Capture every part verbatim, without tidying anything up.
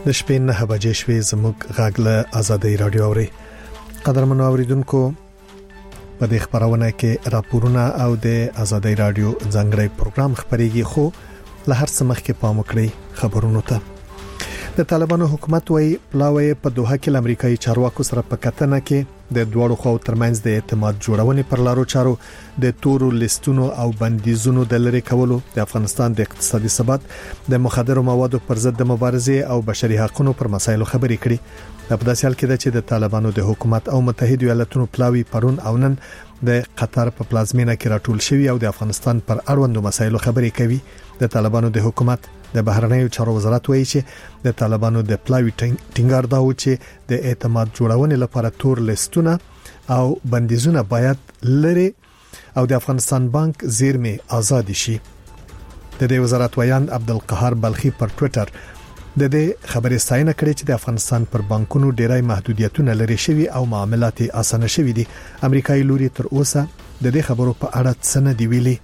د شپې نه بجې شوې زموږ غږ له آزادۍ رادیو اوري. قدرمنو اوریدونکو، په دې خبرونه کې راپورونه او د آزادۍ رادیو ځانګړي پروګرام خبريږي، خو له هر څه مخکې پام وکړئ خبرونو ته. د طالبانو حکومت وايي پلاوی په دوحه کې امریکایي چارواکو سره په کتنه کې د دوړو خو ترمنځ د اعتماد جوړونې پر لارو چارو د تورو لیستونو او بندیزونو د لری کولو د افغانستان د اقتصادي ثبات د مخدرو موادو پر ضد د مبارزې او بشري حقوقو پر مسایلو خبرې کړي. په داسې حال کې چې د طالبانو د حکومت او متحده ایالاتونو پلاوی پرون او نن د قطر په پلازمینه کې راټول شوی او د افغانستان پر اړوندو مسایلو خبرې کوي. د طالبانو د حکومت د بهرنیو چارو وزارت وایي چې د طالبانو د پلاوی ټینګار دا و چې د اعتماد جوړونې لپاره تور لیستونه او بندیزونه باید لري او د افغانستان بانک زیرمه آزاد شي. د دې وزارت ویان عبدالقهار بلخی پر ټوئیټر د دې خبرې ستاینه کړې چې د افغانستان پر بانکونو ډېرای محدودیتونه لري شوی او معاملات اسانه شوی دي. امریکایي لوري تر اوسه د دې خبرو په اړه څه نه دی ویلي.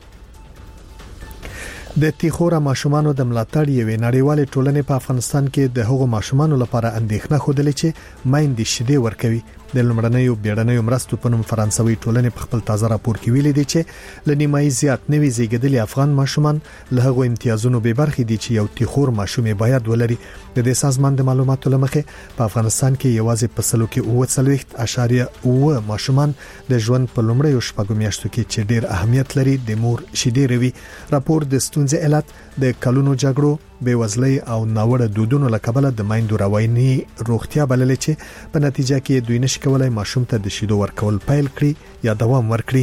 د تیخوره ماشومانو د ملاتړ یوې نړیوالې ټولنې په افغانستان کې د هغو ماشومانو لپاره اندېښنه خوده چې مایندې شیدې ورکوي. د لمړنیو بیړنیو مرستو په نوم فرانسوي ټولنې په خپل تازه راپور کې ویلي دي چې لنیمایي زیات نوي زیږیدلي افغان ماشومان له هغو امتیازونو به برخې دي چې یو تیخور ماشوم باید ولري. د دې سازمان د معلوماتو لمخې په افغانستان کې یوازې په سلو کې اوه څلوېښت اعشاریه اوه ماشومان د ژوند په لومړیو شپږو میاشتو کې چې ډېر اهمیت لري د مور شیدې روي. راپور د ستونزې علت د کلونو جګړو، بېوزلۍ او ناوړه دودونو له کبله د مایندو رواني روغتیا بللې چې په نتیجه کې دوی نشي کولای ماشوم ته د شیدو ورکول پیل کړي یا دوام ورکړي.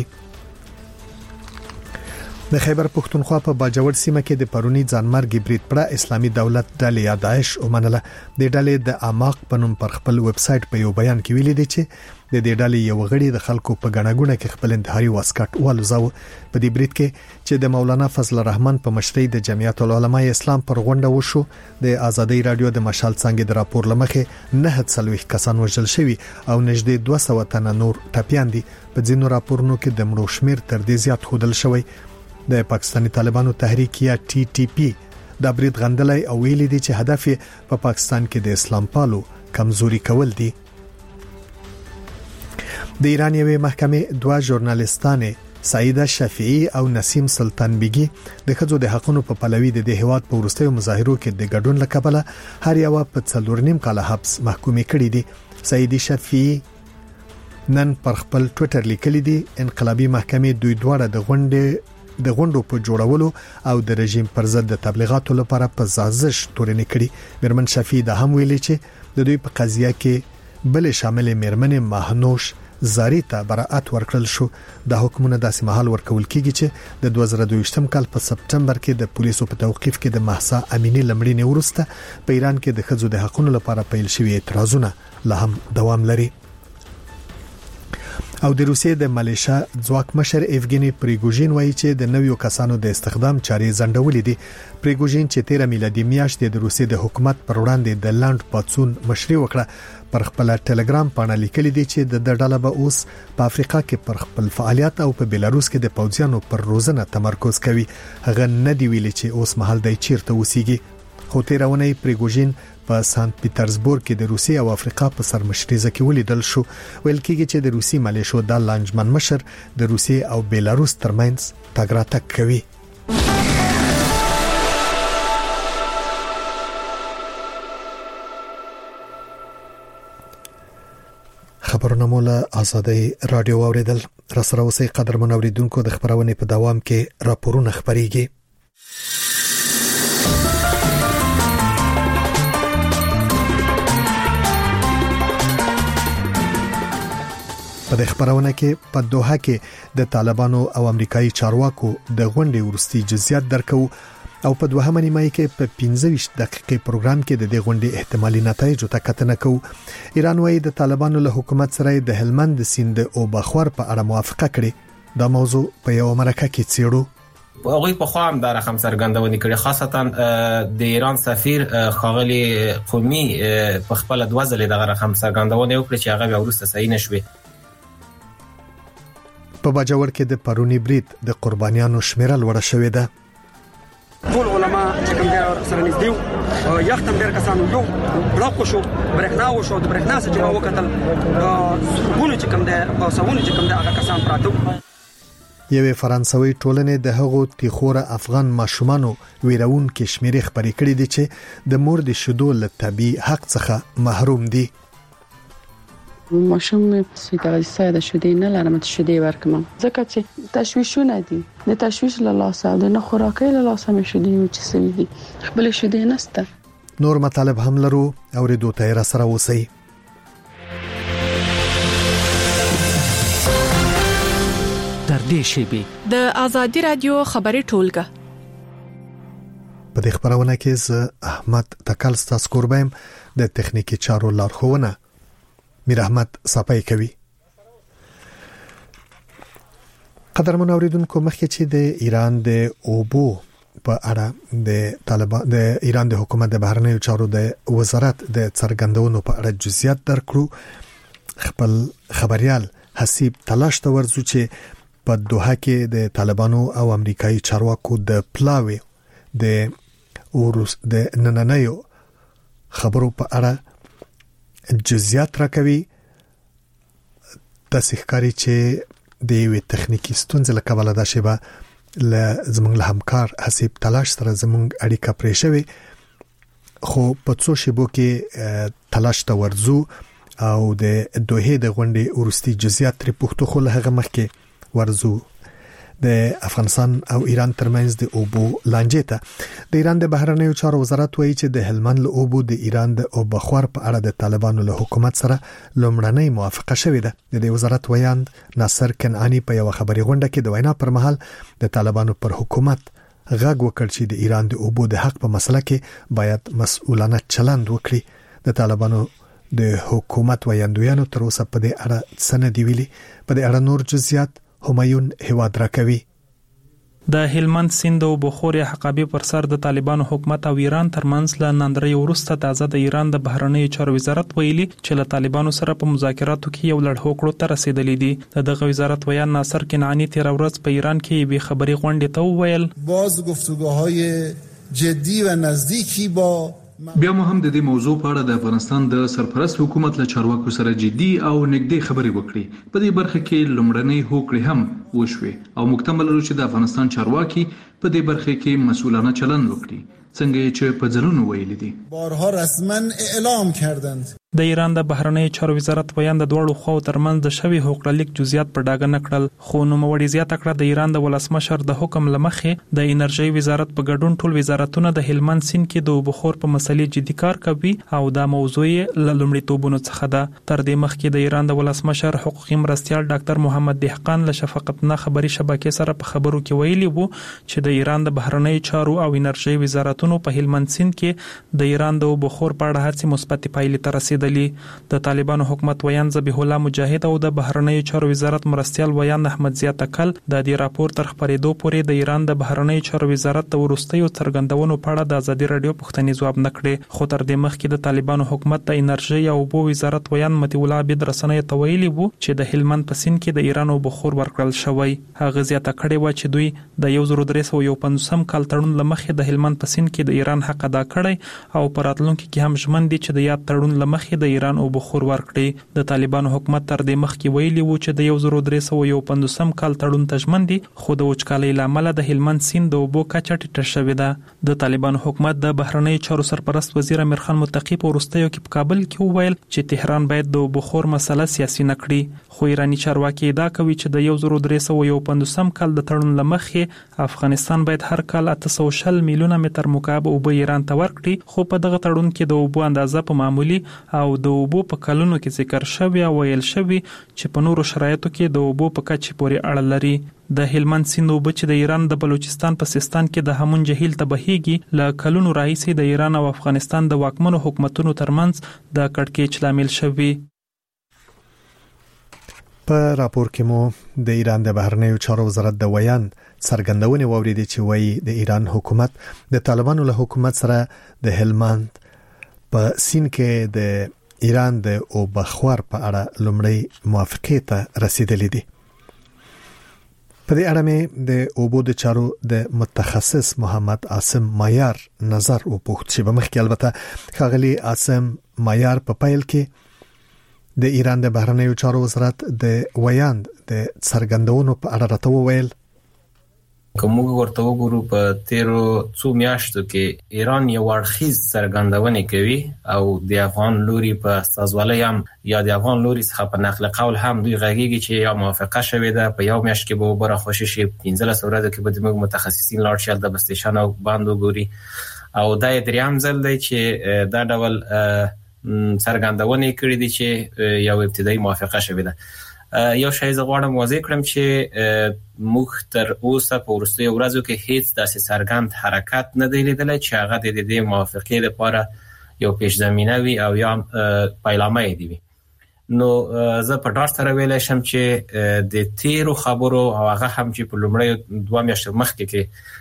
د خیبر پښتونخوا په باجوړ سیمه کې د پرونی ځانمرګي برید پر اسلامي دولت ډلې یا داعش ومنله. د ډلې د اماق په نوم پر خپل ویب سټ په یو بیان کې ویلي دی چې د دې ډلې یو غړي د خلکو په غناګونه کې خپل انتحاري واسکټ والوزاو. په دې برید کې چې د مولانا فضل الرحمن په مشرۍ د جمعیت العلماء اسلام پر غونډه وشو، د آزادۍ رادیو د مشال څنګه د راپور لمخې نه څلوېښت کسان وژل شوي او نږدې دوه سوه تنه نور ټپيان دي. په ځینو راپورونو کې د مړو شمیر تر دې زیات خودل شوی. د پاکستاني طالبانو تحریک یا ټي ټي پی د برید غندلای او ویلي دي چې هدف په پا پاکستان کې د اسلام پالو کمزوري کول دي. د ایران یوې محکمې دوه ژورنالیستانې سعیده شفیعی او نسیم سلطان بیگی د خځو د حقوقو په پلوي د هیواد په ورستیو مظاهرو کې د ګډون لکبله هر یو په څلور نیم کال حبس محکومې کړي دي. سعیده شفیعی نن پر خپل ټوئیټر لیکلي دي انقلابی محکمې دوی دواړه د غونډې د غونډو په جوړولو او د رژیم پر ضد د تبلیغاتو لپاره په سازش تورن کړي. مرمن شفیع د هم ویلي چې د دوی په قضیه کې بل شامل مرمن ماهنوش زاری ته براءت ورکړل شو. د حکومت داسې محل ورکول کیږي چې د دوه زره دوه کال په سپټمبر کې د پولیسو په توقيف کې د محسا امینی لمړینې ورسته په ایران کې د خځو د حقوقو لپاره پیل شوی اعتراضونه لا هم دوام لري. او د روسیې د ملیشا ځواک مشر ایفګینی پریګوژین وایي چې د نویو کسانو د استخدام چارې ځنډولې دي. پریګوژین چې تیره میلادي میاشت د روسیې د حکومت پر وړاندې د لاند پاتسون مشري وکړه پر خپل ټلګرام باندې لیکلي دي چې د ډله به اوس په افریقا کې پر خپل فعالیت او په بیلاروس کې د پوځیانو پر روزنه تمرکز کوي. هغه نه دی ویلي چې اوس مهال د چیرته وسیږي. خو تیرونه پریګوژین په سانت پیټرزبورګ کې د روسیې او افریقا په سرمشريزه کې ولیدل شو. ویل کېږي چې د روسي ملیشو د لانجمن مشر د روسیې او بیلاروس ترمنځ تګ راتګ کوي. خبرونه مولا آزادۍ رادیو اوریدل. را سره اوسې قدرمن اوریدونکو د خبرونه په دوام کې راپورونه خبريږي. په د خبرونه کې په دوحه کې د طالبانو او امریکایي چارواکو د غونډې ورستي جزئیات درکو او په دوهمه نیمه کې په پنځه ویشت دقیقې پروګرام کې د دې غونډې احتمالي نتایج ته کتنه کوو. ایران وايي د طالبانو له حکومت سره د هلمند سیند او بخور په اړه موافقه کړې. دا موضوع په یو مرکه کې څېړو. هغوی په خوا هم دا رقم څرګندونې کړې، خاصتا د ایران سفیر ښاغلي قومي په خپل د وزلې دغه رقم څرګندونې وکړي چې هغه بیا وروسته صحیح نشوي. په باجوړ کې د پرونی برید د قربانیانو شمیره لوړه شوې ده. ټول علما چې کوم بازار سره نږدې یو یختم ډېر کسانو یو بلاک شو برېښنا وشو د برېښنا څخه چې وکتل سرګونه چې کوم ده او سونه چې کوم ده هغه کسان پراته. یوه فرانسوي ټولنې د هغو تیخوره افغان ماشومانو ویرون کې شمیرې خبرې کړې دي چې د مور د شیدو له طبي حق څخه محروم دي. ماشوم چې د غذا د شیدې نه لرم ته شیدې ورکم ځکه چې تشویشونه دي د تشویش له لاسه او د نه خوراکي له لاسه مې شیدې چې سوي دي خپل شیدې نسته. نور مطالب هم لرو او ردو ته را سره وسی. در دې شیبي د ازادي رادیو خبري ټولګه په دې خبرونه کې ز احمد تکل ستاسو قربایم د تخنیکی چارو لارښوونه میر احمد صفای کوي. قدرمن اوریدونکو مخکې چې د ایران د اوبو په اړه د طالبان د ایران د حکومت د بهرنیو چارو د وزارت د څرګندونو په اړه جزئیات درکړو خپل خبريال حسیب تلاش ته ورزو چې په دوحه کې د طالبانو او امریکایي چارواکو د پلاوی د اوروس د نننیو خبرو په اړه جزئیات راکوي. د سحکاري چې د یو تخنیکی ستونزې له کبله دا شیبه ل زمونږ له همکار حسیب تلاش سره زمونږ اړیکه پرې شوی خو په څو شیبو کې تلاش ته ورزو او د دوحه د غونډې ورستي جزئیات لري پښتو خو له هغه مخکې ورزو د افغانستان او ایران ترمنځ د اوبو لانجې ته. د ایران د بهرنیو چارو وزارت وایي چې د هلمند له اوبو د ایران د اوبو بخور په اړه د طالبانو له حکومت سره لومړنۍ موافقه شوې ده. د دې وزارت ویاند ناصر کنعانی په یو خبري غونډه کې د وینا پر مهال د طالبانو پر حکومت غږ وکړ چې د ایران د اوبو د حق په مسله کې باید مسؤلانه چلند وکړي. د طالبانو د حکومت ویاندویانو تر اوسه په دې اړه څه نه دی ویلي. په دې اړه نور جزئیات همایون هواد راکوي. د هلمند سیند او بخور حقابي پر سر د طالبانو حکومت او ایران ترمنځ له نندرې وروسته تازه د ایران د بهرنیو چارو وزارت ویلي چې له طالبانو سره په مذاکراتو کې یو لړ هوکړو ته رسیدلې دي. دغه وزارت ویان ناصر کنعانی تیر ورځ په ایران کې به خبري غونډه ته وویل باز گفتگوهای جدی و نزدیکی با بیا مو هم د دې موضوع په اړه د افغانستان د سرپرست حکومت له چارواکو سره جدي او نږدې خبرې وکړي. په دې برخه کې لومړنۍ هوکړې هم وشوي او مکتمل لرو چې د افغانستان چارواکي په دې برخه کې مسؤلانه چلند وکړي څنګه چې په ځلونو ویلي دي. بارها رسما اعلام کردند. د ایران د بهرنیو چارو وزارت ویان د دوړو خو ترمنځ د شوی هوکړه لیک جزئیات په ډاګه نکړل خو نو موړي زیات کړه د ایران د ولسمشر د حکم لمخې د انرژي وزارت په ګډون ټول وزارتونه د هلمند سیند کې د بخور په مسلې جدي کار کوي او دا موضوع لومړی توبونو څخه ده. تر دې مخکې د ایران د ولسمشر حقوقي مرستيال ډاکټر محمد دهقان له شفقت نه خبري شبکې سره په خبرو کې ویلي وو چې د ایران د بهرنیو چارو او انرژي وزارتونو په هلمند سیند کې د ایران د بخور په اړه هڅې مثبت پایلې ته رسیدلې. د طالبانو حکومت ویان ذبیح الله مجاهد او د بهرنیو چارو وزارت مرستيال ویان احمد ضیاء تکل د دې راپور تر خبرېدو پورې د ایران د بهرنیو چارو وزارت د ورستیو څرګندونو په اړه د ازادي رادیو پوښتنې ځواب نکړي. خو تر دې مخکې د طالبانو حکومت د انرژي او اوبو وزارت ویان متي الله عبد رسنۍ ته ویلي وو چې د هلمند په سیند کې د ایران او بخور ورکړل شوی. هغه زیاته کړې و چې دوی د یو زر درې سوه پنځوس کال تړون لمخې د هلمند په سیند کې د ایران حق ادا کړی او په راتلونکي کې هم ژمن دي چې د یاد تړون لمخې د ایران او بخور ورکړي. د طالبانو حکومت تر دې مخکې ویلي وو چې د یو زر درې سوه پنځوس کال تړون ته ژمن دي خو د وچکالۍ لامل د هلمند سیند د اوبو کچه ټیټه شوې ده. د طالبانو حکومت د بهرنیو چارو سرپرست وزیر امیر خان متقی په وروستیو کې په کابل کې وویل چې تهران باید د بخور مسله سیاسي نه کړي. خو ایرانی چارواکي ادعا کوي چې د یو زر درې سوه پنځوس کال د تړون لمخې افغانستان باید هر کال اته سوه شل میلیونه متر مکعب اوبه ایران ته ورکړي. خو په دغه تړون کې د اوبو اندازه په معمولی او د اوبو په کلونو کې ذکر شوی او ویل شوی چې په نورو شرایطو کې د اوبو په کچې پورې اړه لري. د هلمند سیند اوبه چې د ایران د بلوچستان په سیستان کې د همون جهیل ته بهيږي ل کلونو راهیسې د ایران او افغانستان د واکمنو حکومتونو ترمنځ د کړکېچ لامل شوی. په راپور کې مو د ایران د بهرنیو چارو وزارت د ویان څرګندونې ووریدې چې وایي د ایران حکومت د طالبانو له حکومت سره د هلمند په سیند کې د ایران د اوبو بخور په اړه لومړی موافقه ته رسیدلې دي. په دې اړه مې د اوبو د چارو د متخصص محمد عاصم مایار نظر وپوښت چې په مخکې البته ښاغلي عاصم مایار په پایل کې د ایران د بهرنیو چارو وزارت د ویاند د څرګندونو په اړه راته وویل کوم ورته وګورو په تیرو څو میاشتو کې ایران یو اړخیز څرګندونه کوي او د افغان لوري په استازوالۍ هم یا د افغان لوري څخه په نقل قول هم دوی غږیږي چې یا موافقه شوې ده په یو میاشت کې به وبره خوشي شي پنځلس ورځې کې به د متخصصین لاړ شي د بستیشن او باندې ګوري او دا دریم ځل دی چې دا ډول څرګندونه کړې دي چې یو ابتدایي موافقه شوې ده یو شی زه غواړم واضح کړم چې موږ تر اوسه په وروستیو ورځو کې هیڅ داسې څرګند حرکت نه دی لیدلی چې هغه د دې موافقې لپاره یو پیش زمینه وي او یا پیلامه یې دی وي نو زه په ډاډ سره ویلی شم چې د تیرو خبرو او هغه هم چې په لومړیو دوه میاشتو مخکې کې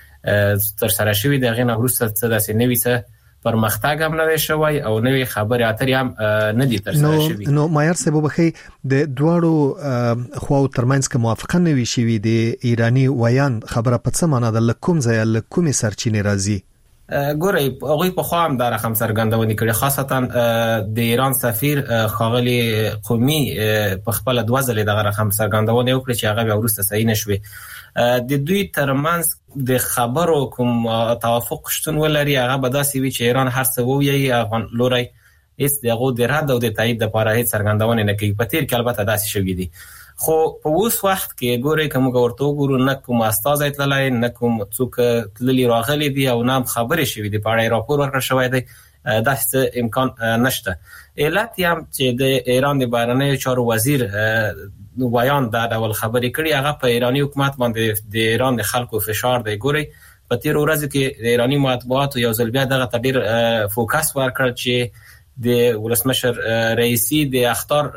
ترسره شوي د هغې نه وروسته څه داسې نوي څه پرمختګ هم نه شوی او نوې خبرې اترې هم نه دي ترسره شوي نو مایار صاحب وبخي د دوړو خو ترمنځ کې موافقه نه وی شوی د ایرانی ویان خبره په څه معنی ده لکوم ځای لکومي سرچینې راځي ګورئ هغوی په خوا هم دا رقم څرګندونې کړې خاصتا د ایران سفیر ښاغلي قومي په خپله دوه ځلې دغه رقم څرګندونې وکړې چې هغه بیا وروسته صحیح نه شوې د دوی ترمنځ د خبرو کوم توافق شتون ولري هغه به داسې وي چې ایران هر څه ووایي افغان لوري هیڅ دغه د رد او د تایید لپاره هیڅ څرګندونه نه کوي په تیر کې البته داسې شوي دي خو په اوس وخت کې ګورئ کوم ورته وګورو نه کوم استازی تللی نه کوم څوک تللی راغلي دي او نه خبرې شوي دي په اړه راپور ورکړل شوی دی داسې امکان نشته علت هم چې د ایران د بهرنیو چارو وزیر نو بیان دا ډول خبرې کړي هغه په ایرانی حکومت باندې د ایران د خلکو فشار دی ګوري په تیر ورځو کې د ایرانی مطبوعاتو یو ځل بیا دغه تدیر فوکس ورکړ چې د ولسمشر رئیسی د اختار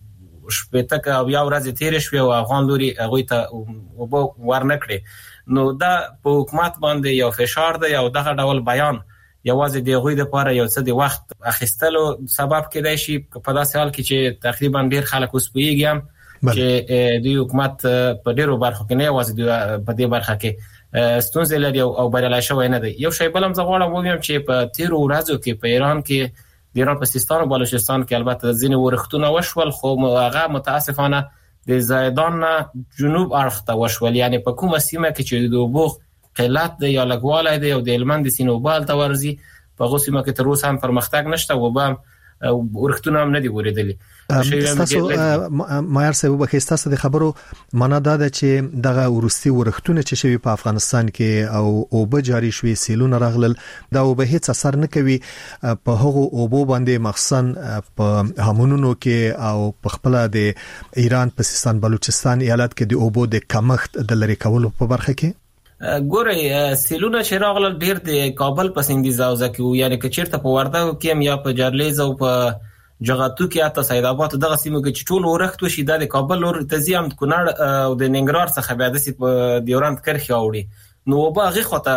شپږ او یا ورځې تیر شوی او افغان لوري هغه ته وبو ورنکړي نو دا په حکومت باندې یو فشار دی او دغه ډول بیان یوازې د غوی د پاره یو څه د وخت اخیستلو سبب کېدای شي په داسې حال کې چې تقریبا ډیر خلک اوس پوهیږي چې د حکومت په ډیرو برخو کې نه یوازې په دې برخه کې ستونزې لري او بریالي شوی نه دی یو شی بل هم زه غواړم ووایم چې په تیرو ورځو کې په ایران کې د ایران په سیستان او بلوچستان کې البته ځینې ورښتونه وشول خو هغه متاسفانه د زیدان نه جنوب اړخ ته وشول یعنی په کومه سیمه کې چې د اوبو قلت دی یا لګوالی دی او د هلمند د سیند اوبه هلته ورځي په هغو سیمه کې تر اوسه هم پرمختګ نشته اوبه هم ورښتونه هم نه دي ورېدلي تاسو مایار صاحب وبخښئ تاسو د خبرو معنا دا ده چې دغه ورستي ورښتونه چې شوي په افغانستان کې او اوبه جاری شوي سیلونه راغلل دا اوبه هیڅ اثر نه کوي په هغو اوبو باندې مخصوصا په همونونو کې او په خپل د ایران په سیستان بلوچستان ایالت کې د اوبو د کمښت د لری کولو په برخه کې ګورئ سیلونه چې راغلل ډیر د کابل په سیندي زاوزه کې یعنی که چیرته په وردګو کې یا په جرلیز او په جغاتو کې اته سید آباد دغه سیمو کې چې ټول ورښت وشي د کابل ور تزیم کونړ او د ننګرهار څخه بیا د دیورند کرخي اوړي نو وبغه خطه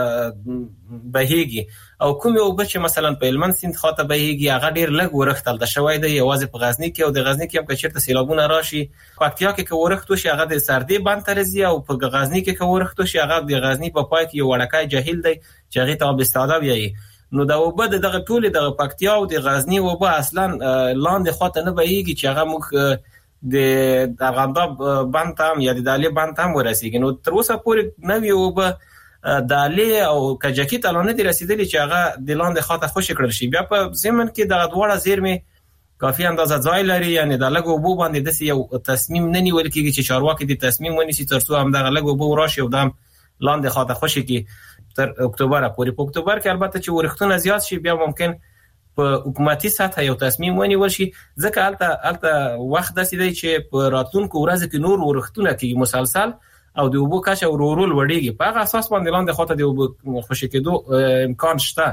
بهيږي او کوم یو بچ مثلا په هلمند سیند خطه بهيږي هغه ډیر لږ ورښت تل د شوی دی یوازې په غزنی کې او د غزنی کې هم که چیرته سیلابونه راشي پکتیا کې که ورښت وشي هغه د سردی باندې ترځي او په غزنی کې که ورښت وشي هغه د غزنی په پای کې یو وړکای جهیل دی چې هغه ته بستاده ویي نو دا وبد دغه ټول دغه پکتیا او د غزنی وبه اصلا لاندې خطه نه بهيږي چې هغه موږ د ارغنداب باندې هم یا د دالی باندې هم ورسیږي نو تر اوسه پورې نوې وبه دالی او کجکی ته نه دي رسیدلي چې هغه د لاندې خاطه خوشی کړل شي بیا په زمن کې دغه دواړه زیرمه کافي اندازه ځای لري یعنی د لګو بو باندې د یو تصمیم نه نیول کېږي چې چارواکي د تصمیم ونیسي ترڅو هم دغه لګو بو راشي او دام لاندې خاطه خوشی کې تر اکتوبر پورې په اکتوبر کې البته چې ورښتونه زیات شي بیا ممکن په حکومتي سطح یو تصمیم ونیول شي ځکه الته الته وخت داسې دی چې په راتلونکو ورځو کې نور ورښتونه کې مسلسل او د اوبو کچه ورورول وړيږي په هغه اساس باندې لاندې خاطه د اوبو خوشی کېدو امکان شته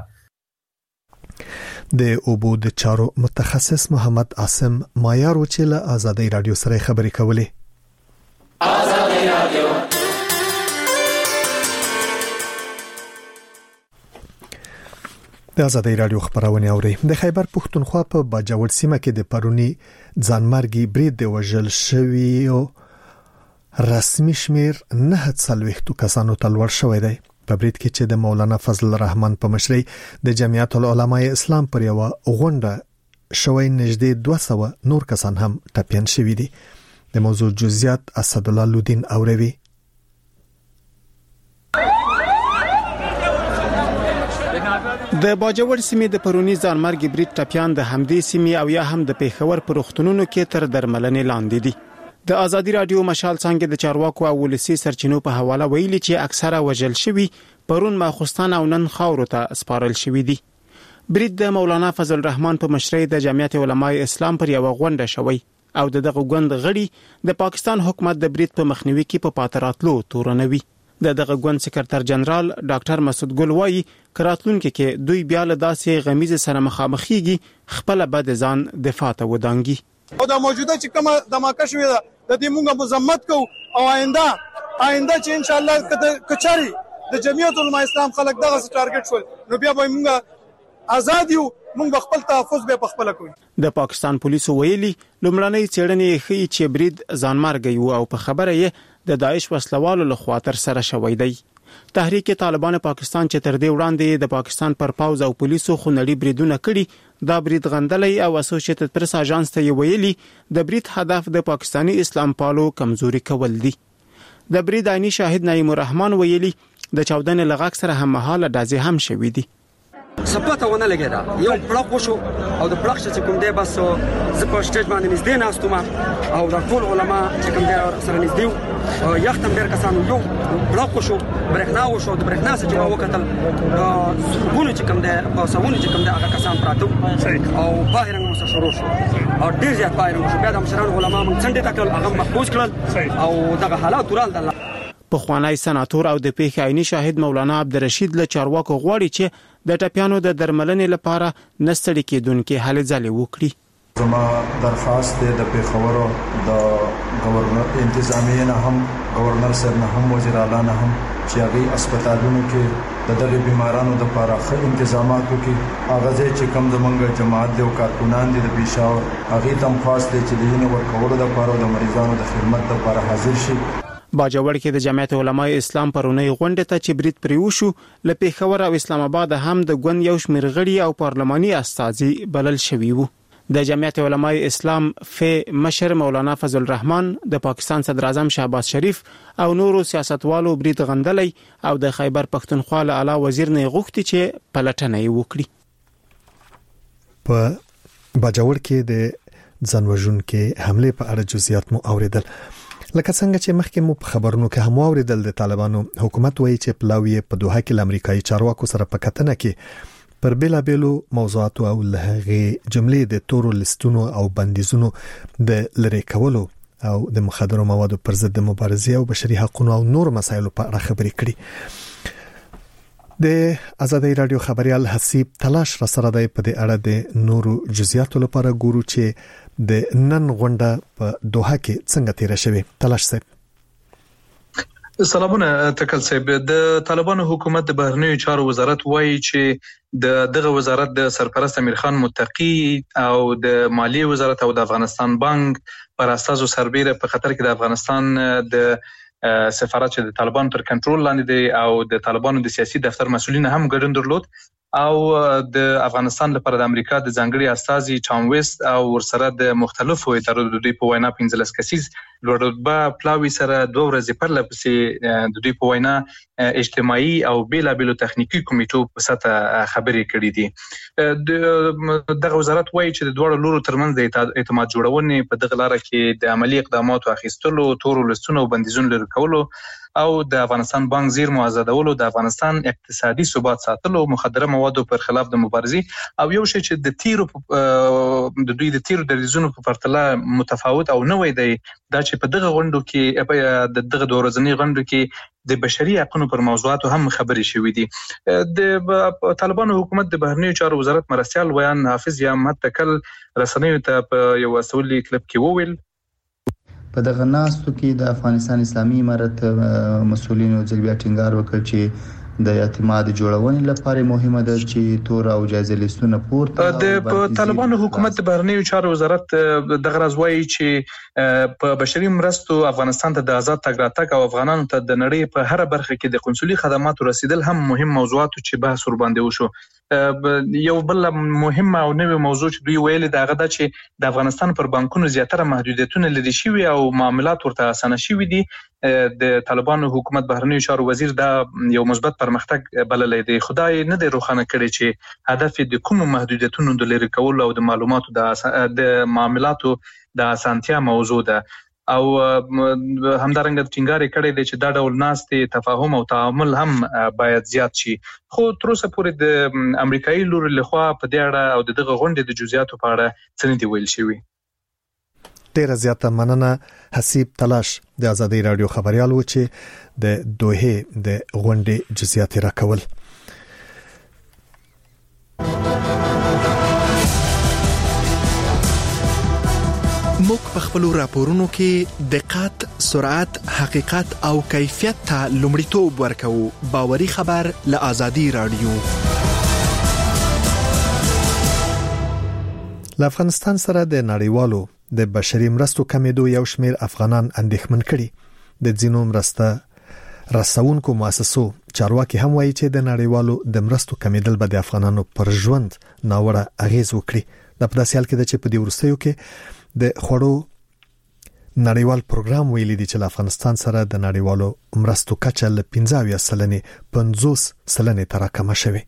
د اوبو د چارو متخصص محمد عاصم مایار چې له آزادۍ رادیو سره خبرې کولې آزادۍ رادیو د آزادۍ رادیو خبرونه اوري د خیبر پښتونخوا په باجوړ سیمه کې د پرونی ځانمرګي برید د وژل شوی او رسمي شمیر نه څلوېښت کسانو ته لوړ شوی دی. په برید کې چې د مولانا فضل الرحمن په مشرۍ د جمعیت العلماء اسلام پر یو غونډه شوی نږدې دوه سوه نور کسان هم ټپیان شوي دي. د موضوع جزئیات اسدالله لودین اوروي. د باجوړ سیمې د پرونی ځانمرګ برید ټپیان د همدې سیمې او یا هم د پیښور پر روغتونونو کې تر درملنې لاندې دي. د ازادي رادیو مشال څنګه د چارواکو او ولسی سرچینو په حواله ویلي چې اکثره وجل شوی پرون ماخستان او نن خاورو ته سپارل شوی دي. برید د مولانا فضل الرحمن په مشرۍ د جمعیت علماء اسلام پر یو غونډه شوی او دغه غوند غړي د پاکستان حکومت د برید په مخنیوي کې په پاتراتلو تورنوي. د دغه غوند سکرټر جنرال ډاکټر مسعود ګل وایي کراتلونکو کې دوی بیا له داسې غمیزه سره مخامخېږي خپل بد ځان دفاع ته ودانګي. او د موجوده چې کومه دماکه شوې ده د دې موږ مزمت کو او آینده آینده چې ان شاء الله کچاري د جمعیت علماء اسلام خلک دغه ټارګټ شول نو بیا به موږ آزاد یو موږ خپل تحفظ به خپل کوو. د پاکستان پولیسو ویلي لومړنۍ څېړنې ښیي چې برید ځانمرګ یو او په خبره یې د داعش وسلوالو له خوا تر سره شوی دی. تحریک طالبان پاکستان چې تر دې وړاندې د پاکستان پر پاوز او پولیسو خونړي بریدونه کړي دا برید غندلې او اسوسییټډ پریس اژانس ته ویلي د برید هدف د پاکستانی اسلام پالو کمزوري کول دي. د برید عیني شاهد نعیم الرحمن ویلي د چاودنې لغاک سره هم مهاله دازې هم شوې دي. سپاته ونه لګیدا یو پړق وشو او د پړق چې کوم دی بس زه په سټیج باندې نږدې ناستم او د ټول علما چې کوم دی سره نږدې یو ختم ډیر کسانو یو پړق وشو برېښنا وشو د برېښنا چې ما وکتل ګونو چې کوم دی په ساونه چې کوم دی هغه کسان پراته او باهرنګ مو شروع شو او ډیر زیات باهرنګ شو. بیا د مشران علما موږ څنډه تکل هغه محفوظ کړل او دغه حالات ورال د په خوانی سناتور او د پیښې عیني شاهد مولانا عبدالرشید له چارواکو غواړي چې د ټپیانو د درملنې لپاره نستړي کېدونکې هلې ځلې وکړي. زما درخواست دی د پیښور د گورنر انتظامیه نه هم گورنر صاحب نه هم وزیر اعلی نه هم چې هغه هسپتالونو کې د دغه بیمارانو لپاره ښه انتظامات وکړي. هغه چې کوم د منګ جماعت دی او کارکونان دي د پیښور هغه تم خاص دی چې د یې ورکوړو لپاره د مریضانو د خدمت لپاره حاضر شي. باجوړ کې د جمعیت علماء اسلام پرونی غونډه ته چې برید پریوشو له پیښور او اسلام آباد هم د ګوند یو شمېر غړي او پارلماني استازي بلل شوي وو. د جمعیت علماء اسلام ف مشر مولانا فضل الرحمن د پاکستان صدر اعظم شهباز شریف او نورو سیاستوالو برید غندلې او د خیبر پښتونخوا له اعلی وزیر نه غوښتي چې پلټنه یې وکړي. په باجوړ کې د ځانوژونکو حمله په اړه جزئیات مو اوریدل. لکه څنګه چې مخکې مو په خبرونو کې هم اوریدل د طالبانو حکومت وایي چې پلاوی په دوحه کې د امریکایي چارواکو سره په کتنه کې پر بیلابېلو موضوعاتو او لهغه جملې د تورو لستونو او بندیزونو د لری کولو او د مخدرو موادو پر ضد مبارزې او بشري حقوقو او نور مسایلو په اړه خبرې کړي. د ازادي رادیو خبريال حسیب تلاش را سره دی په دې اړه د نورو جزئیاتو لپاره ګورو چې د نن غونډه په دوحه کې څنګه تیر شوه. تلاش صاحب سلامونه تکل صاحب. د طالبانو حکومت د بهرنیو چارو وزارت وایي چې د دغه وزارت د سرپرست امیر خان متقی او د مالیه وزارت او د افغانستان بانک پر اساس سربېره په خطر کې د افغانستان د سفارت چې د طالبانو تر کنټرول لاندې دی او د طالبانو د سیاسي دفتر مسؤلین هم ګډون درلود او د افغانستان لپاره د امریکا د ځانګړي استازي ټام ویست او ورسره د مختلفو ادارو د دوی په وینا پنځلس کسیز لوړرتبه پلاوی سره دوه ورځې پر لپسې د دوی په وینا اجتماعي او بیلابېلو تخنیکی کمیټو په سطح خبرې کړې دي. دغه وزارت وایي چې د دوه لورو ترمنځ د اعتماد جوړونې په دغه لار کې د عملی اقداماتو اخیستلو، تورو لستونو او بندیزونو لري کولو او د افغانستان بانک زیرمو آزادولو، د افغانستان اقتصادي ثبات ساتلو، مخدره موادو پر خلاف د مبارزې او یو شی چې د تیرو د دوی د تیرو دریزونو په پرتله متفاوت او نوې دی دا چې په دغه غونډو کې د دغه دوه ورځنۍ غونډو کې د بشري حقوقو پر موضوعاتو هم خبرې شوې دي. د طالبانو حکومت د بهرنیو چارو وزارت مرستيال ویان حافظ یا محمد تکل رسنیو ته په یو سولې کلب کې وویل په دغه ناستو کې د افغانستان اسلامي امارت مسؤلینو ځل بیا ټینګار وکړ چې د اعتماد جوړونې لپاره مهمه ده چې تور او جایزه لیستونه پورته د طالبانو حکومت بهرنیو چارو وزارت د غرضوي چې په بشري مرستو افغانستان ته د آزاد تګ راتګ او افغانانو ته د نړۍ په هر برخه کې د قنصلي خدماتو رسیدل هم مهم موضوعات چې بحث ور باندې وشو. یو بل مهمه او نوې موضوع چې دوی ویل دغه د چې د افغانستان پر بانکونو زیاتره محدودیتونه لري شوی او معاملات ورته اسانه شوی دي. د طالبانو حکومت بهرنیو چارو وزیر دا یو مثبت پرمختګ بللې دی. خدای نه دی روښانه کړی چې هدف د کوم محدودیتونو د لري کول او د معلوماتو د د معاملاتو د اسانتیا موضوع ده او همدارنګه ټینګار کړی دی چې دا ډول ناستې تفاهم او تعامل هم باید زیات شي. خو تر اوسه پورې د امریکایي لوري لخوا په دې اړه او دغه غونډې د جزئیاتو په اړه څه نه دی ویل شوی. ډیره زیاته مننه حسیب تلاش د آزادۍ رادیو خبريال و چې د دوحه د غونډې جزئیات راکول. موږ په خپل راپورونو کې دقت، سرعت، حقیقت او کیفیت ته لومړیتوب ورکوو. باوري خبر له آزادۍ رادیو. له افغانستان سره د نړیوالو د بشري مرستو کمیدو یو شمېر افغانان اندېښمن کړي. د ځینو مرسته رسونکو مؤسسو چارواکي هم وایي چې د نړیوالو د مرستو کمیدل به د افغانانو پر ژوند ناوړه اغیز وکړي. د پداسې حال کې د چې په دې ورستیو کې د خړو نړیوال پروګرام ویلي دی چې له افغانستان سره د نړیوالو مرستو کچه له پنځه سلنې پنځوس سلنې تر کمه شوه.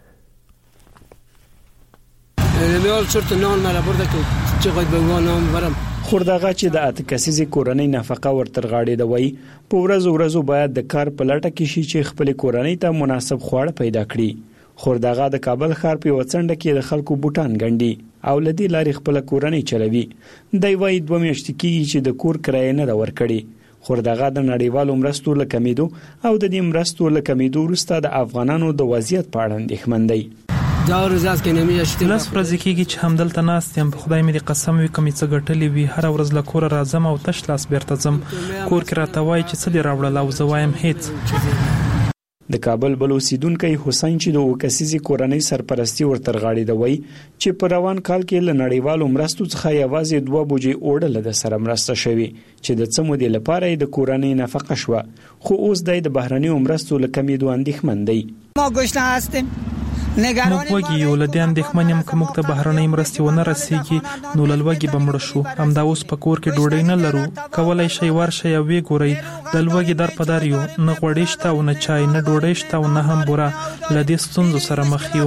نړیوال چرته نن مله برده کې چې غوډ بوانم ورم خوردغه چې د اتکسیزي کورنۍ نفقه ورتر غاړي دوی په ورځ ورځو باید د کار په لټه کې شي چې خپل کورنۍ ته مناسب خواړه پیدا کړي. خوردغه د کابل ښار په وڅنډه کې د خلکو بوټان ګنډي او لدی لاري خپل کورنۍ چلوي. دی وای دوه میاشتې کېږي چې د کور کرایه نه ورکړي. خوردغه د نړیوالو مرستو لکمیدو او د دې مرستو لکمیدو وروسته د افغانانو د وضعیت په اړه اندېښمن دی. دا ورځ کې نمې شته لاس ورځ کېږي چې همدلته ناست یم. په خدای مې قسم وي کوم څه ګټلې وي هر ورځ له کور راځم او تش لاس بیرته ځم. کور کې راته وای چې څه دی راوړل او زه وایم هیڅ. د کابل بل اوسیدونکو حسین چې د وکسيزي کورنۍ سرپرستی ورتر غاړي دوی چې په روان کال کې ل نړیوالو مرستو څخه یوازې دوه بوجي اوړل د سره مرسته شوی چې د څمو د لپاره د کورنۍ نفقه شو. خو اوس د بهرنۍ مرستو لکمیدو اندېښمن دی. ما گشنه هستیم موږ وګي یو لدی اندېښمن یم کوم ته بهرنۍ مرستې ونه رسیږي نو لوګي بمړ شو. هم دا اوس په کور کې ډوډۍ نه لرو. کولای شي ورشه یو وی ګوري د لوګي در په دار یو نه غوړېشته او نه چای نه ډوډۍ شته او نه هم بوره لدی ستونزو سره مخ یو.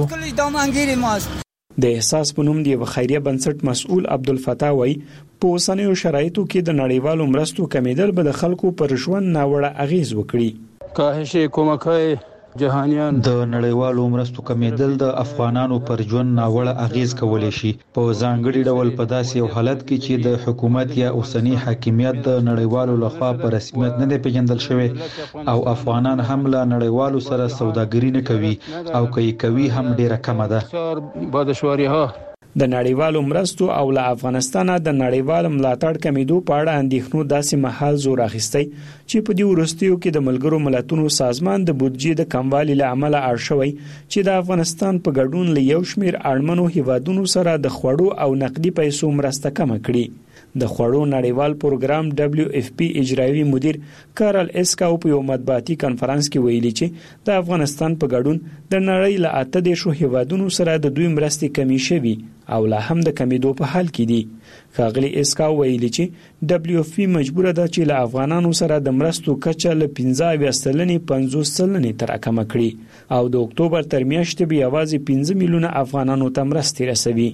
د احساس په نوم دی خیریه بنسټ مسؤل عبدالفتاح وای په اوسنیو شرایطو کې د نړیوالو مرستو کمیدل به د خلکو پر ژوند ناوړه اغیز وکړي. کاهش کومکای جهانیان د نړیوالو مرستو کمیدل د افغانانو پر ژوند ناوړه اغیز کولای شي په ځانګړي ډول په داسې یو حالت کې چې د حکومت یا اوسنی حاکمیت د نړیوالو لخوا په رسمیت نه پیژندل شوی او افغانان هم له نړیوالو سره سوداګري نه کوي او کوي کوي هم ډیره کمه ده. بادشواريها د نړیوالو مرستو او له افغانستان د نړیوال ملاتړ کمیدو په اړه اندېښنو داسې محل زور اخیستی چې په دې ورستیو کې د ملګرو ملتونو سازمان د بودجې د کموالي له امله اړ شوی چې د افغانستان په ګډون له یو شمېر اړمنو هیوادونو سره د خوړو او نقدي پیسو مرسته کم کړي. د خوړو نړیوال پروګرام دبليو اف پی اجرایي مدیر کارل اسکاو په یو مطبوعاتي کانفرنس کې ویلي چې د افغانستان په ګډون د نړۍ له اته دیشو هیوادونو سره د دوی مرستې کمی شوي او لا هم د کمیدو په حال کې دي. ښاغلي اسکاو ویلي چې دبليو اف پی مجبوره ده چې له افغانانو سره د مرستو کچه له پنځه سلنې پنځوس سلنې تر کمه کړي او د اکتوبر تر میاشتې به یوازې پنځه میلیونه افغانانو ته مرستې رسوي.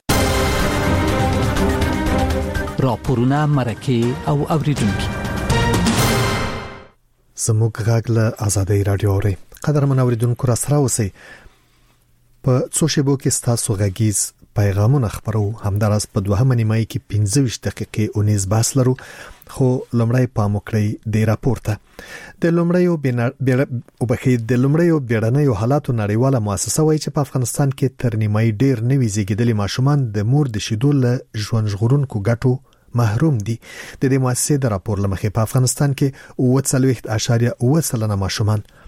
راپورونه مرکه او اوریدونکو زموږ غږ له آزادۍ رادیو اوري. قدرمن اوریدونکو را سره اوسئ. په څو شیبو کې ستاسو غږیز پیغامونه خبرو. همدارس په دوهمه نیمایي کې پنځه ویشت دقیقې اونیز بحث لرو خو لمړی پام وکړئ د راپورته. د لمړیو بیر او بخې د لمړیو بیړنیو حالاتو نړیواله مؤسسه وایي چې په افغانستان کې تر نیمایي ډیر نوي زیږیدلي ماشومان د مور د شیدو له ژوند ژغورونکو ګټو محروم دي. د دې مؤسسې د راپور لمخې په افغانستان کې اوه څلوېښت اعشاریه اوه سلنه ماشومان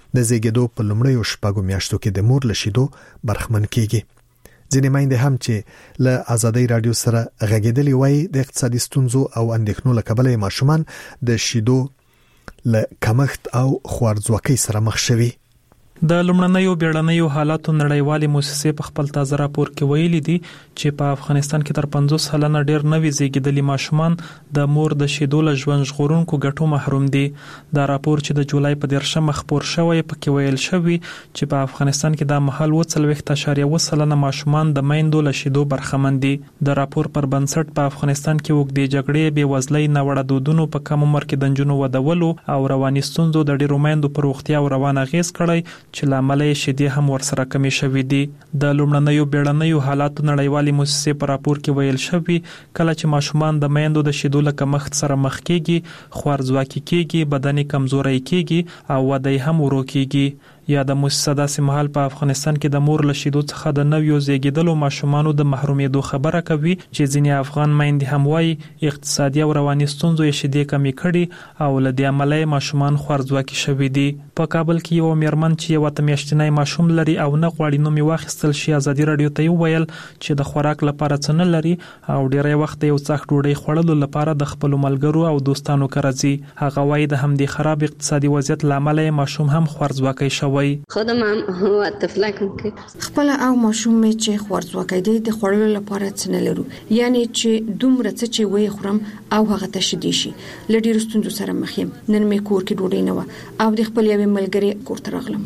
د زیږیدو په لومړیو شپږو میاشتو کې د مور له شیدو برخمن کیږي. ځینې میندې هم چې له آزادۍ رادیو سره غږیدلې وای د اقتصادي ستونزو او اندېښنو له کبله ماشومان د شیدو له کمښت او خوارځواکۍ سره مخ شوي. د لومړنیو بیړنیو حالاتو نړیوالې موسسې په خپل تازه راپور کې ویلي دي چې په افغانستان کې تر پنځوس سلنه ډېر نوي زیږیدلي ماشومان د مور د شیدو له ژوند ژغورونکو ګټو محروم دي. دا راپور چې د جولای په دیرشمه خپور شوی پکې ویل شوی چې په افغانستان کې د مهال اووه څلوېښت اعشاریه اووه سلنه ماشومان د میندو له شیدو برخمن دي. د راپور پر بنسټ په افغانستان کې اوږدې جګړې، بېوزلۍ، ناوړه دودونو، په کم عمر کې د نجونو ودولو او رواني ستونزو د ډېرو میندو پر روغتیا او روان اغېز کړی چې لامل یې شیدې هم ورسره کمې شوې دي. د لومړنیو بیړنیو حالاتو نړیوالې موسسې په راپور کې ویل شوی کله چې ماشومان د میندو د شیدو له کمښت سره مخ کیږي، خوارځواکي کیږي، بدني کمزوري کیږي او وده هم ورو کیږي. یا د موسسه داسې مهال په افغانستان کې د مور له شیدو څخه د نویو زیږیدلو ماشومانو د محرومېدو خبره کوي چې ځینې افغان میندې هم وایي اقتصادي او رواني ستونزو یې شیدې کمې کړي او له دې امله یې ماشومان خوارځواکي شوي دي. په کابل کې یو میرمن چې یو اته میاشتنی ماشوم لري او نه غواړي نوم یې واخیستل شي ازادي راډیو ته وویل چې د خوراک لپاره څه نه لري او ډیری وخت یو څاښت ډوډۍ خوړلو لپاره د خپلو ملګرو او دوستانو کره ځي. هغه وایي د همدې خراب اقتصادي وضعیت له امله یې ماشوم هم خوارځواکی شوی. خودم هم هو طفلکم که خپل او ماشوم می چې خوارځواکی دی د خوړلو لپاره څه نه لرو، یعنی چې دومره څه چې وې خورم او هغه ته شدي شي. لډیر ستونزو سره مخ یم. نن می کور کې ډوډۍ نه و او د خپل یو ملګری کور ته راغلم.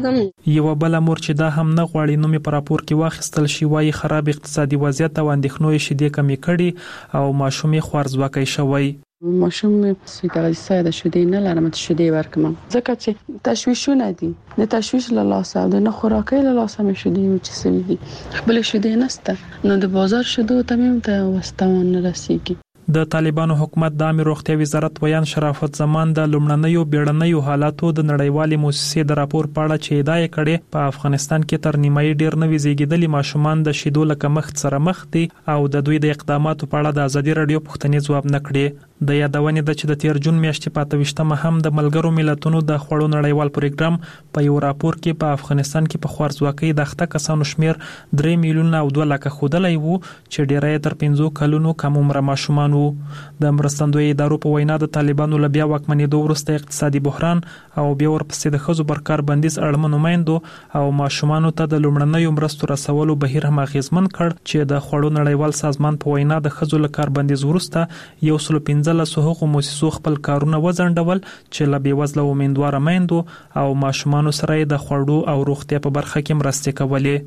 یو بل مور چې دا هم نه غواړي نو می پر راپور کې واخیستل شي وایي خراب اقتصادي وضعیت او اندېښنو یې شیدې کمې کړي او ماشوم یې خوارځواکی شوی. ماشوم سیګاری ساده شدې نه لرم ته شدې ورکم ځکه چې تشویشونه دي د تشویش له لاسه او د نه خوراکۍ له لاسه مې شدې چې سوي دي خپل شدې نسته نو د بازار شدو تمام ته واستون رسیږي. د طالبانو حکومت د عامه روغتیا وزارت ویان شرافت زمان د لومړنیو بیړنیو حالاتو د نړیوالې موسسې د راپور په اړه چې ادعا کړې په افغانستان کې تر نیمایي ډېر نوي زیږیدلي ماشومان د شیدو له کمښت سره مخ دي او د دوی د اقداماتو په اړه د ازادي راډیو پوښتنې ځواب نه کړې. د یادونې د چې د تیر جون میاشتې په اته ویشتمه هم د ملګرو ملتونو د خوړو نړیوال پروګرام په یو راپور کې په افغانستان کې په خوارځواکۍ د اخته کسانو شمیر درې میلیونه او دوه لکه ښودلی وو چې ډیری تر پنځو کلونو کم عمره ماشومان وو. د مرستندوی ادارو په وینا د طالبانو له بیا واکمنېدو وروسته اقتصادي بحران او بیا ورپسې د ښځو پر کار بندیز اړمنو میندو او ماشومانو ته د لومړنیو مرستو رسولو بهیر هم اغېزمن کړ چې د خوړو نړیوال سازمان په وینا د ښځو له کار بندیز وروسته یو سل پنځلس هغو موسسو خپل کارونه وځنډول چې له بېوزله امیندواره میندو او ماشومانو سره د خوړو او روغتیا په برخه کې مرستې کولې.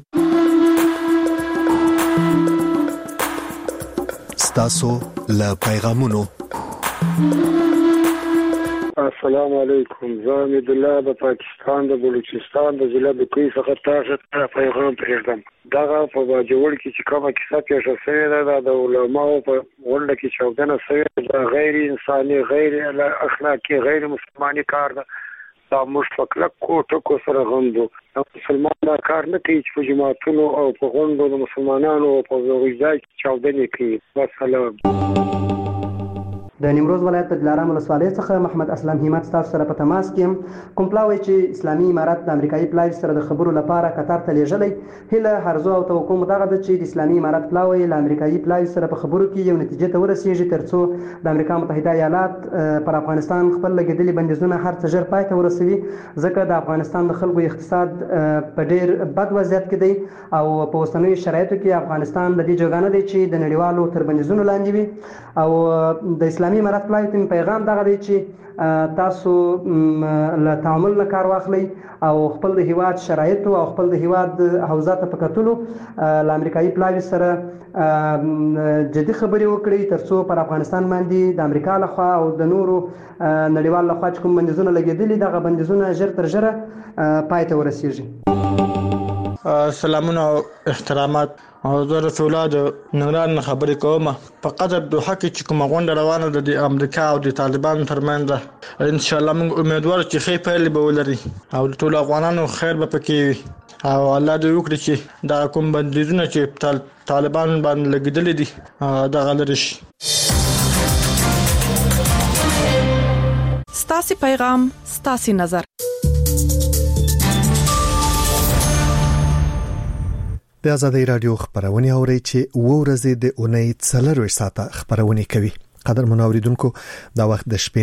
ستاسو له پیغامونو. السلام علیکم. زه امید الله د پاکستان د بلوچستان د ضلع د کوی څخه تاسو ته پیغام پرېږدم. دغه په باجوړ کې چې کومه کیسه پیښه شوې ده د علماو په غونډه کې چاودنه شوې ده، غیر انساني، غیر اخلاقي، غیر مسلماني کار ده. دا موږ په کلکو ټکو سره غندو. مسلمان دا کار نه کوي چې په جماعتونو او په غونډو د مسلمانانو په ځای کې چاودنې کوي. والسلام. د نیمروز ولایت د دلارام ولسوالۍ څخه محمد اسلام همت تاسو سره په تماس کې کوم پلاوی چې اسلامي امارات د امریکایي پلاوی سره د خبرو لپاره قطر ته لیږلی هله هرزو او توقع دغه د چې د اسلامي امارات پلاوی له امریکایي پلاوی سره په خبرو کې یو نتیجه ته ورسیږي ترڅو د امریکا متحده ایالات پر افغانستان خپل لګیدلي بندیزونه هر څه ژر پای ته ورسوي ځکه د افغانستان د خلکو اقتصاد په ډیر بد وضعیت کې دی او په اوسنیو شرایطو کې افغانستان د دې جوګانه دی چې د نړیوالو تر بندیزونو لاندې وي او د اسلامي امارات پلاوی ته پیغام دغه دی چې تاسو له تعامل نه کار واخلئ او خپل د هیواد شرایط او خپل د هیواد حوزه ته په کتلو له امریکایي پلاوی سره جدي خبرې وکړي ترڅو پر افغانستان باندې د امریکا لخوا او د نورو نړیوال لخوا چې کوم بندیزونه لګېدلي دغه بندیزونه ژر تر ژره پای ته ورسیږي. سلامونه او احترامات. او زه رسول الله د ننګرهار نه خبرې کوم. په قطر دوحه کې چې کومه غونډه روانه ده د امریکا او د طالبانو ترمنځ ده، انشاءالله موږ امیدوار چې ښې پایلې به ولري او د ټولو افغانانو خیر به پکې وي او الله دې وکړي چې دا کوم بندیزونه چې طالبان باندې لګېدلي دي دغه لرې شي. ستاسې پیغام ستاسې نظر. د آزادۍ رادیو خبرونه اوري چې و ورځې د اونۍ څلور ساعته خبرونه کوي. قدر منوریدونکو دا وخت د شپې